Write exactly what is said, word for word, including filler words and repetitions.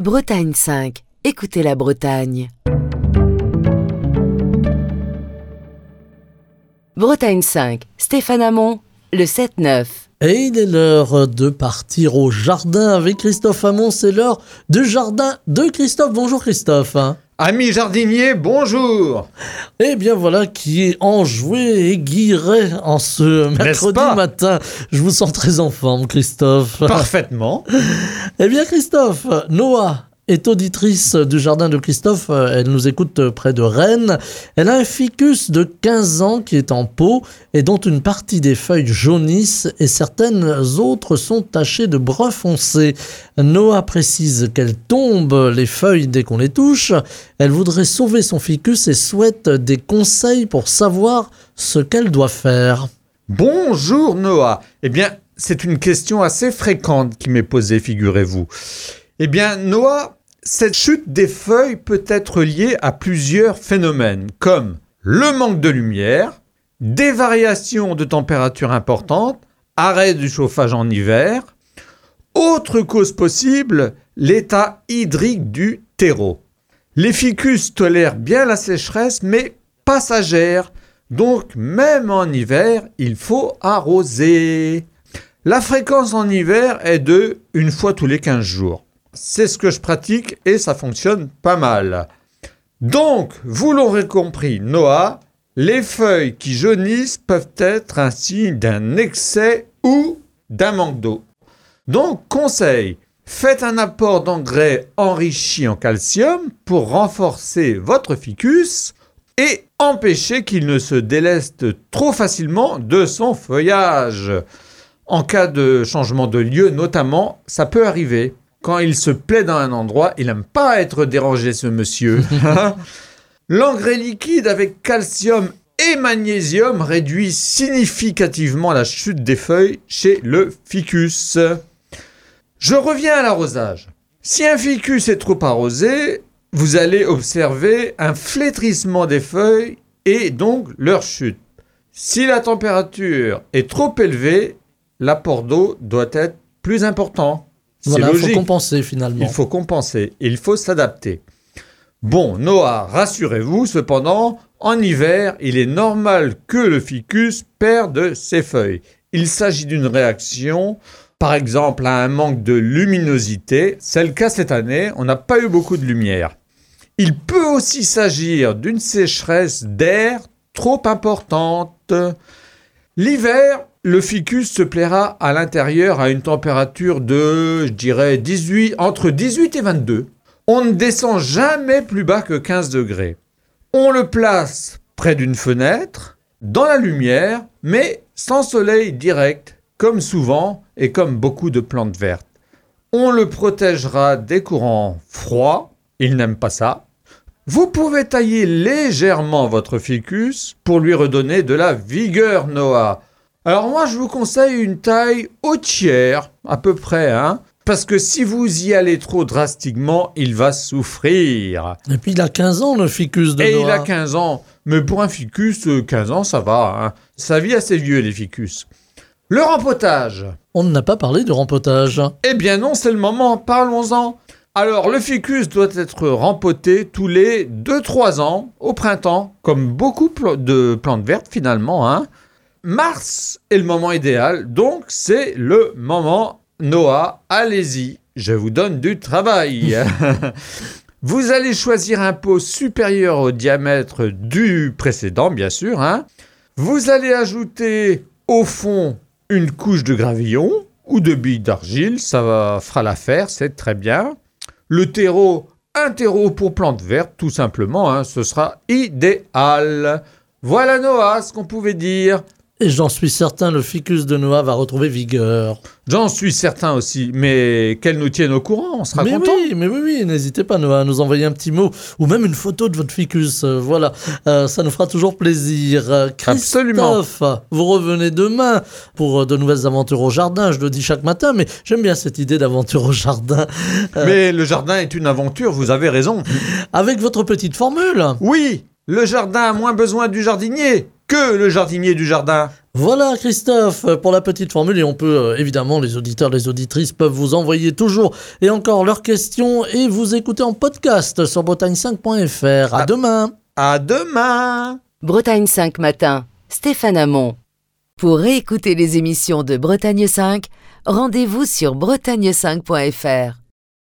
Bretagne cinq. Écoutez la Bretagne. Bretagne cinq. Stéphane Hamon, le sept neuf. Et il est l'heure de partir au jardin avec Christophe Hamon. C'est l'heure du jardin de Christophe. Bonjour Christophe. Amis jardiniers, bonjour. Eh bien voilà qui est enjoué et guilleret en ce mercredi matin. Je vous sens très en forme Christophe. Parfaitement. Eh bien Christophe, Noah est auditrice du jardin de Christophe. Elle nous écoute près de Rennes. Elle a un ficus de quinze ans qui est en pot et dont une partie des feuilles jaunissent et certaines autres sont tachées de brun foncé. Noah précise qu'elle tombe les feuilles dès qu'on les touche. Elle voudrait sauver son ficus et souhaite des conseils pour savoir ce qu'elle doit faire. Bonjour Noah. Eh bien, c'est une question assez fréquente qui m'est posée, figurez-vous. Eh bien, Noah, cette chute des feuilles peut être liée à plusieurs phénomènes, comme le manque de lumière, des variations de température importantes, arrêt du chauffage en hiver. Autre cause possible, l'état hydrique du terreau. Les ficus tolèrent bien la sécheresse, mais passagère, donc même en hiver, il faut arroser. La fréquence en hiver est de une fois tous les quinze jours. C'est ce que je pratique et ça fonctionne pas mal. Donc, vous l'aurez compris, Noah, les feuilles qui jaunissent peuvent être un signe d'un excès ou d'un manque d'eau. Donc, conseil, faites un apport d'engrais enrichi en calcium pour renforcer votre ficus et empêcher qu'il ne se déleste trop facilement de son feuillage. En cas de changement de lieu, notamment, ça peut arriver. Quand il se plaît dans un endroit, il n'aime pas être dérangé, ce monsieur. L'engrais liquide avec calcium et magnésium réduit significativement la chute des feuilles chez le ficus. Je reviens à l'arrosage. Si un ficus est trop arrosé, vous allez observer un flétrissement des feuilles et donc leur chute. Si la température est trop élevée, l'apport d'eau doit être plus important. Voilà, il faut compenser finalement. Il faut compenser, il faut s'adapter. Bon, Noah, rassurez-vous, cependant, en hiver, il est normal que le ficus perde ses feuilles. Il s'agit d'une réaction, par exemple, à un manque de luminosité. C'est le cas cette année, on n'a pas eu beaucoup de lumière. Il peut aussi s'agir d'une sécheresse d'air trop importante. L'hiver, le ficus se plaira à l'intérieur à une température de, je dirais, dix-huit, entre dix-huit et vingt-deux. On ne descend jamais plus bas que quinze degrés. On le place près d'une fenêtre, dans la lumière, mais sans soleil direct, comme souvent et comme beaucoup de plantes vertes. On le protégera des courants froids, il n'aime pas ça. Vous pouvez tailler légèrement votre ficus pour lui redonner de la vigueur, Noah. Alors moi, je vous conseille une taille au tiers, à peu près, hein, parce que si vous y allez trop drastiquement, il va souffrir. Et puis il a quinze ans, le ficus de Et Noah. il a quinze ans, mais pour un ficus, quinze ans, ça va, hein. Ça vit assez vieux, les ficus. Le rempotage. On n'a pas parlé du rempotage. Eh bien non, c'est le moment, parlons-en. Alors, le ficus doit être rempoté tous les deux à trois ans, au printemps, comme beaucoup de plantes vertes finalement, hein. Mars est le moment idéal, donc c'est le moment. Noah, allez-y, je vous donne du travail. Vous allez choisir un pot supérieur au diamètre du précédent, bien sûr, hein. Vous allez ajouter au fond une couche de gravillon ou de billes d'argile, ça va, fera l'affaire, c'est très bien. Le terreau, un terreau pour plantes vertes, tout simplement, hein, ce sera idéal. Voilà Noah, ce qu'on pouvait dire. Et j'en suis certain, le ficus de Noah va retrouver vigueur. J'en suis certain aussi, mais qu'elle nous tienne au courant, on sera mais content. Oui, mais oui, oui, n'hésitez pas Noah à nous envoyer un petit mot ou même une photo de votre ficus. Euh, voilà, euh, ça nous fera toujours plaisir. Euh, Christophe, Absolument. Vous revenez demain pour euh, de nouvelles aventures au jardin. Je le dis chaque matin, mais j'aime bien cette idée d'aventure au jardin. Euh, mais le jardin est une aventure, vous avez raison. Avec votre petite formule. Oui, le jardin a moins besoin du jardinier que le jardinier du jardin. Voilà Christophe pour la petite formule et on peut euh, évidemment les auditeurs, les auditrices peuvent vous envoyer toujours et encore leurs questions et vous écouter en podcast sur bretagne cinq point f r. À, à demain. À demain. Bretagne cinq matin, Stéphane Hamon. Pour réécouter les émissions de Bretagne cinq, rendez-vous sur bretagne cinq point f r.